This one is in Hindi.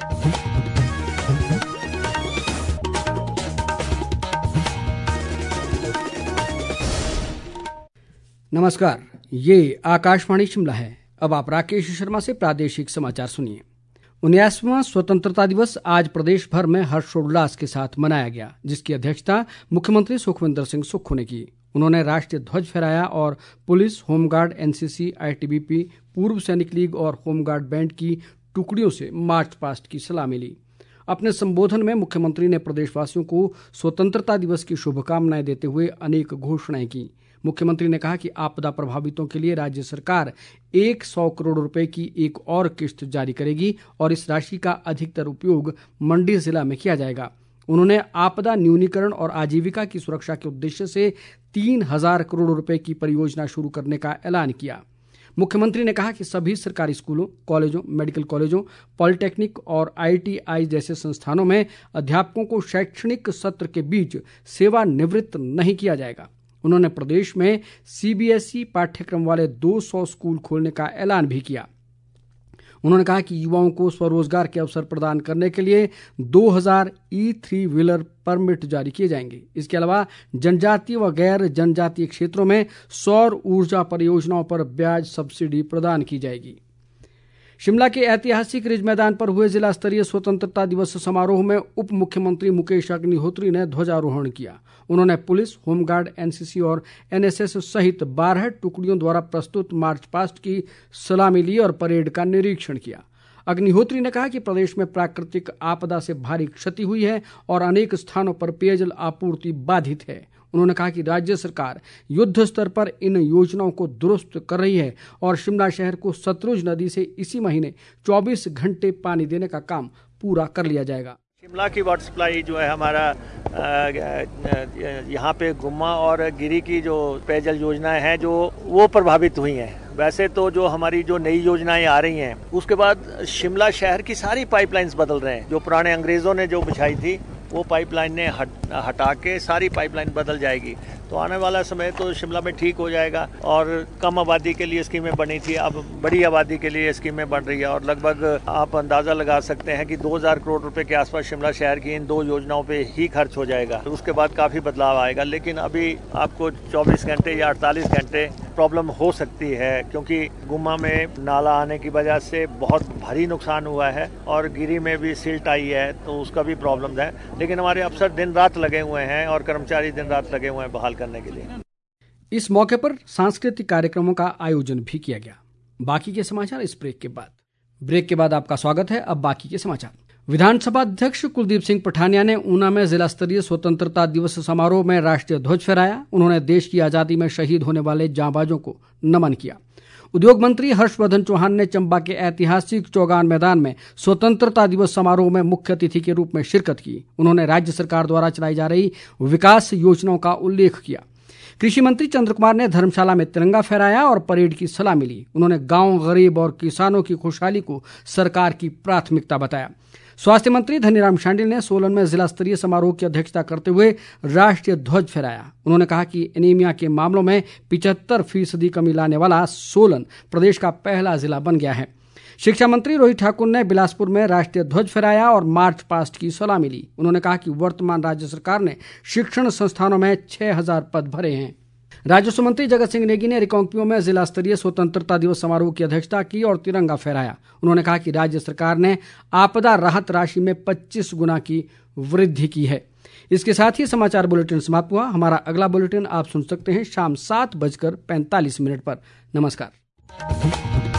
नमस्कार, ये आकाशवाणी शिमला है। अब आप राकेश शर्मा से प्रादेशिक समाचार सुनिए। 79वां स्वतंत्रता दिवस आज प्रदेश भर में हर्षोल्लास के साथ मनाया गया, जिसकी अध्यक्षता मुख्यमंत्री सुखविंदर सिंह सुक्खू ने की। उन्होंने राष्ट्रीय ध्वज फहराया और पुलिस, होमगार्ड, एनसीसी, आईटीबीपी, पूर्व सैनिक लीग और होमगार्ड बैंड की टुकड़ियों से मार्च पास्ट की सलामी ली। अपने संबोधन में मुख्यमंत्री ने प्रदेशवासियों को स्वतंत्रता दिवस की शुभकामनाएं देते हुए अनेक घोषणाएं की। मुख्यमंत्री ने कहा कि आपदा प्रभावितों के लिए राज्य सरकार 100 करोड़ रुपए की एक और किश्त जारी करेगी और इस राशि का अधिकतर उपयोग मंडी जिला में किया जाएगा। उन्होंने आपदा न्यूनीकरण और आजीविका की सुरक्षा के उद्देश्य से 3000 करोड़ रुपए की परियोजना शुरू करने का ऐलान किया। मुख्यमंत्री ने कहा कि सभी सरकारी स्कूलों, कॉलेजों, मेडिकल कॉलेजों, पॉलिटेक्निक और आईटीआई जैसे संस्थानों में अध्यापकों को शैक्षणिक सत्र के बीच सेवानिवृत्त नहीं किया जाएगा। उन्होंने प्रदेश में सीबीएसई पाठ्यक्रम वाले 200 स्कूल खोलने का ऐलान भी किया। उन्होंने कहा कि युवाओं को स्वरोजगार के अवसर प्रदान करने के लिए 2000 ई3 व्हीलर परमिट जारी किए जाएंगे। इसके अलावा जनजातीय व गैर जनजातीय क्षेत्रों में सौर ऊर्जा परियोजनाओं पर ब्याज सब्सिडी प्रदान की जाएगी। शिमला के ऐतिहासिक रिज मैदान पर हुए जिला स्तरीय स्वतंत्रता दिवस समारोह में उप मुख्यमंत्री मुकेश अग्निहोत्री ने ध्वजारोहण किया। उन्होंने पुलिस, होमगार्ड, एनसीसी और एनएसएस सहित 12 टुकड़ियों द्वारा प्रस्तुत मार्च पास्ट की सलामी ली और परेड का निरीक्षण किया। अग्निहोत्री ने कहा कि प्रदेश में प्राकृतिक आपदा से भारी क्षति हुई है और अनेक स्थानों पर पेयजल आपूर्ति बाधित है। उन्होंने कहा कि राज्य सरकार युद्ध स्तर पर इन योजनाओं को दुरुस्त कर रही है और शिमला शहर को सतलुज नदी से इसी महीने 24 घंटे पानी देने का काम पूरा कर लिया जाएगा। शिमला की वाटर सप्लाई जो है हमारा यहाँ पे गुम्मा और गिरी की जो पेयजल योजनाएं हैं जो वो प्रभावित हुई हैं। वैसे तो जो हमारी जो नई योजनाएं आ रही हैं उसके बाद शिमला शहर की सारी पाइपलाइंस बदल रहे हैं। जो पुराने अंग्रेजों ने जो बिछाई थी वो पाइपलाइन ने हटा के सारी पाइपलाइन बदल जाएगी। तो आने वाला समय तो शिमला में ठीक हो जाएगा। और कम आबादी के लिए स्कीमें बनी थी, अब बड़ी आबादी के लिए स्कीमें बन रही है और लगभग आप अंदाजा लगा सकते हैं कि 2000 करोड़ रुपए के आसपास शिमला शहर की इन 2 योजनाओं पे ही खर्च हो जाएगा। तो उसके बाद काफी बदलाव आएगा, लेकिन अभी आपको 24 घंटे या 48 घंटे प्रॉब्लम हो सकती है, क्योंकि गुम्मा में नाला आने की वजह से बहुत भारी नुकसान हुआ है और गिरी में भी सिल्ट आई है, तो उसका भी प्रॉब्लम है। लेकिन हमारे अफसर दिन रात लगे हुए हैं और कर्मचारी दिन रात लगे हुए हैं बहाल करने के लिए। इस मौके पर सांस्कृतिक कार्यक्रमों का आयोजन भी किया गया। बाकी के समाचार इस ब्रेक के बाद आपका स्वागत है। अब बाकी के समाचार। विधानसभा अध्यक्ष कुलदीप सिंह पठानिया ने ऊना में जिला स्तरीय स्वतंत्रता दिवस समारोह में राष्ट्रीय ध्वज फहराया। उन्होंने देश की आज़ादी में शहीद होने वाले जांबाजों को नमन किया। उद्योग मंत्री हर्षवर्धन चौहान ने चंबा के ऐतिहासिक चौगान मैदान में स्वतंत्रता दिवस समारोह में मुख्य अतिथि के रूप में शिरकत की। उन्होंने राज्य सरकार द्वारा चलाई जा रही विकास योजनाओं का उल्लेख किया। कृषि मंत्री चंद्र कुमार ने धर्मशाला में तिरंगा फहराया और परेड की सलामी ली। उन्होंने गांव, गरीब और किसानों की खुशहाली को सरकार की प्राथमिकता बताया। स्वास्थ्य मंत्री धनीराम शांडिल ने सोलन में जिला स्तरीय समारोह की अध्यक्षता करते हुए राष्ट्रीय ध्वज फहराया। उन्होंने कहा कि एनीमिया के मामलों में 75% कमी लाने वाला सोलन प्रदेश का पहला जिला बन गया है। शिक्षा मंत्री रोहित ठाकुर ने बिलासपुर में राष्ट्रीय ध्वज फहराया और मार्च पास्ट की सलामी ली। उन्होंने कहा कि वर्तमान राज्य सरकार ने शिक्षण संस्थानों में 6000 पद भरे हैं। राजस्व मंत्री जगत सिंह नेगी ने रिकांगपिओ में जिला स्तरीय स्वतंत्रता दिवस समारोह की अध्यक्षता की और तिरंगा फहराया। उन्होंने कहा कि राज्य सरकार ने आपदा राहत राशि में 25 गुना की वृद्धि की है। इसके साथ ही समाचार बुलेटिन समाप्त हुआ। हमारा अगला बुलेटिन आप सुन सकते हैं शाम 7:45 पर। नमस्कार।